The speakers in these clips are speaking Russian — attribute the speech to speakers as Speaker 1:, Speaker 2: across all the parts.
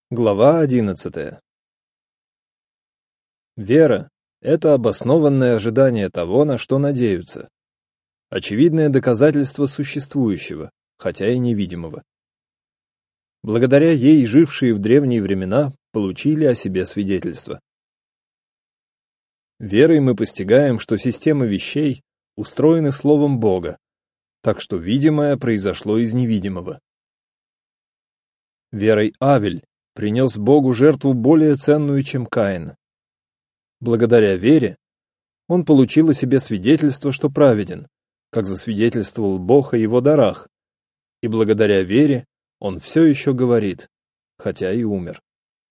Speaker 1: Глава 11. Вера — это обоснованное ожидание того, на что надеются. Очевидное доказательство существующего, хотя и невидимого. Благодаря ей жившие в древние времена получили о себе свидетельство. Верой мы постигаем, что система вещей устроены словом Бога, так что видимое произошло из невидимого. Верой Авель принес Богу жертву более ценную, чем Каин. Благодаря вере он получил о себе свидетельство, что праведен, как засвидетельствовал Бог о его дарах, и благодаря вере он все еще говорит, хотя и умер.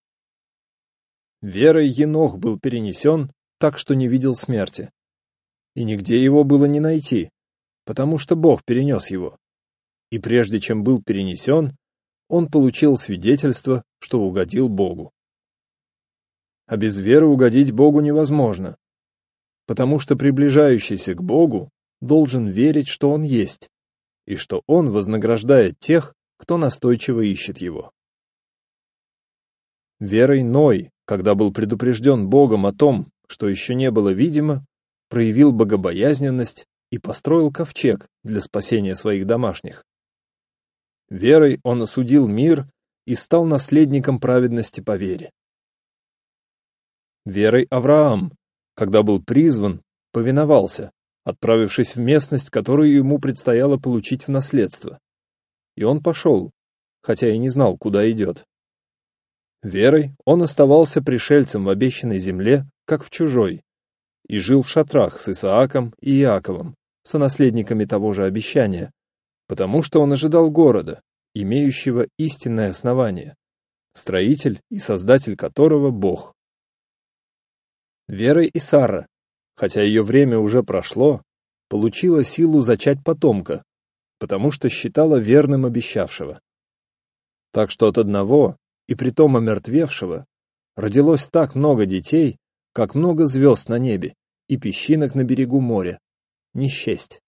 Speaker 1: Верой Енох был перенесен так, что не видел смерти, и нигде его было не найти, потому что Бог перенес его, и прежде чем был перенесен, он получил свидетельство, что угодил Богу. А без веры угодить Богу невозможно, потому что приближающийся к Богу должен верить, что Он есть, и что Он вознаграждает тех, кто настойчиво ищет Его. Верой Ной, когда был предупрежден Богом о том, что еще не было видимо, проявил богобоязненность и построил ковчег для спасения своих домашних. Верой он осудил мир и стал наследником праведности по вере. Верой Авраам, когда был призван, повиновался, отправившись в местность, которую ему предстояло получить в наследство. И он пошел, хотя и не знал, куда идет. Верой он оставался пришельцем в обещанной земле, как в чужой, и жил в шатрах с Исааком и Иаковом, сонаследниками того же обещания, потому что он ожидал города, имеющего истинное основание, строитель и создатель которого Бог. Верой и Сара, хотя ее время уже прошло, получила силу зачать потомка, потому что считала верным обещавшего. Так что от одного, и притом омертвевшего, родилось так много детей, как много звезд на небе и песчинок на берегу моря, не счесть.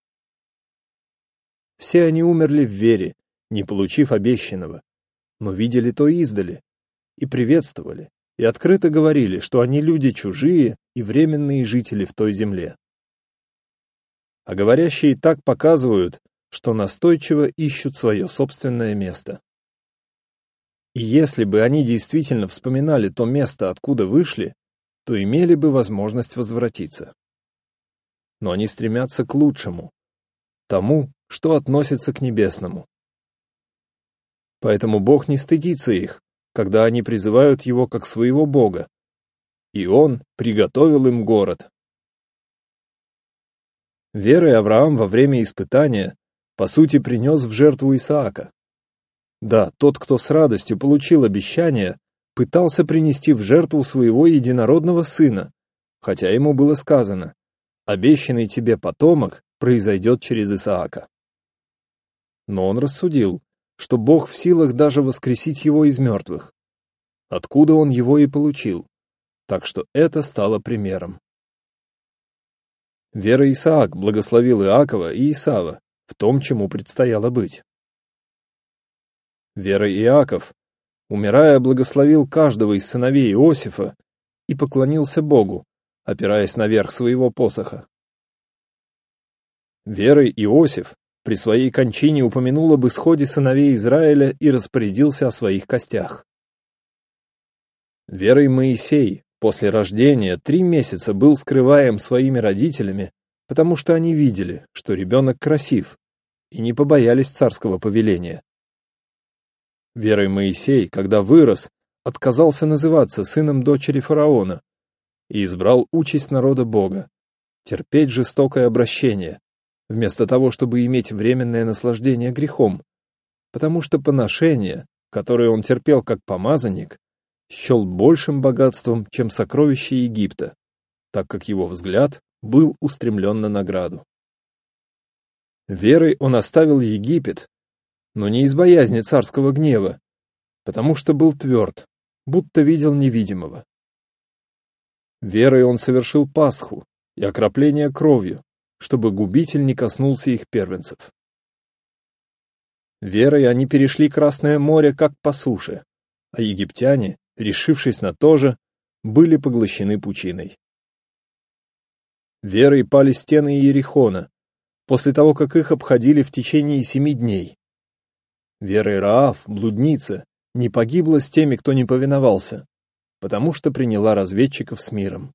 Speaker 1: Все они умерли в вере, не получив обещанного, но видели то издали, и приветствовали, и открыто говорили, что они люди чужие и временные жители в той земле. А говорящие так показывают, что настойчиво ищут свое собственное место. И если бы они действительно вспоминали то место, откуда вышли, то имели бы возможность возвратиться. Но они стремятся к лучшему, тому, что относится к небесному. Поэтому Бог не стыдится их, когда они призывают Его как своего Бога, и Он приготовил им город. Верой Авраам во время испытания, по сути, принес в жертву Исаака. Да, тот, кто с радостью получил обещание, пытался принести в жертву своего единородного сына, хотя ему было сказано: «Обещанный тебе потомок произойдет через Исаака». Но он рассудил, что Бог в силах даже воскресить его из мертвых, откуда он его и получил, так что это стало примером. Верой Исаак благословил Иакова и Исава в том, чему предстояло быть. Верой Иаков, умирая, благословил каждого из сыновей Иосифа и поклонился Богу, опираясь на верх своего посоха. Верой Иосиф при своей кончине упомянул об исходе сыновей Израиля и распорядился о своих костях. Верой Моисей после рождения 3 месяца был скрываем своими родителями, потому что они видели, что ребенок красив, и не побоялись царского повеления. Верой Моисей, когда вырос, отказался называться сыном дочери фараона и избрал участь народа Бога — терпеть жестокое обращение, вместо того, чтобы иметь временное наслаждение грехом, потому что поношение, которое он терпел как помазанник, счел большим богатством, чем сокровища Египта, так как его взгляд был устремлен на награду. Верой он оставил Египет, но не из боязни царского гнева, потому что был тверд, будто видел невидимого. Верой он совершил Пасху и окропление кровью, чтобы губитель не коснулся их первенцев. Верой они перешли Красное море как по суше, а египтяне, решившись на то же, были поглощены пучиной. Верой пали стены Иерихона, после того, как их обходили в течение 7 дней. Верой Раав, блудница, не погибла с теми, кто не повиновался, потому что приняла разведчиков с миром.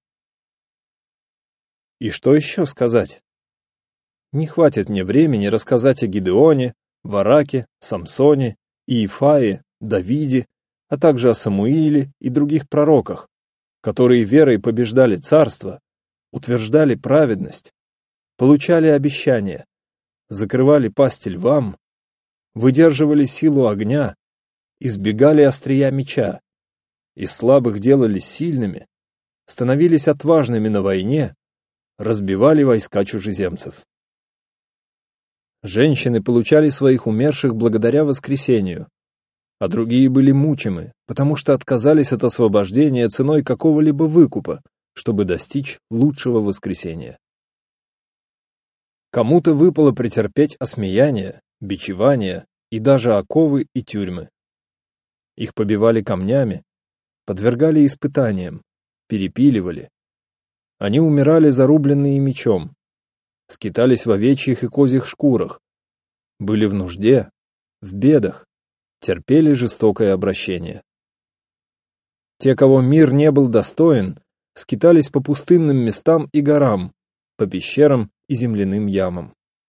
Speaker 1: И что еще сказать? Не хватит мне времени рассказать о Гидеоне, Вараке, Самсоне, Иефае, Давиде, а также о Самуиле и других пророках, которые верой побеждали царство, утверждали праведность, получали обещания, закрывали пасть львам, выдерживали силу огня, избегали острия меча, из слабых делались сильными, становились отважными на войне, разбивали войска чужеземцев. Женщины получали своих умерших благодаря воскресению, а другие были мучимы, потому что отказались от освобождения ценой какого-либо выкупа, чтобы достичь лучшего воскресения. Кому-то выпало претерпеть осмеяние, бичевание и даже оковы и тюрьмы. Их побивали камнями, подвергали испытаниям, перепиливали. Они умирали зарубленные мечом, скитались в овечьих и козьих шкурах, были в нужде, в бедах, терпели жестокое обращение. Те, кого мир не был достоин, скитались по пустынным местам и горам, по пещерам и земляным ямам.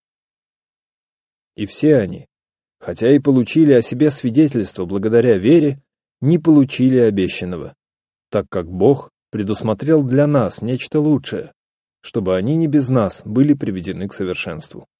Speaker 1: И все они, хотя и получили о себе свидетельство благодаря вере, не получили обещанного, так как Бог предусмотрел для нас нечто лучшее, чтобы они не без нас были приведены к совершенству.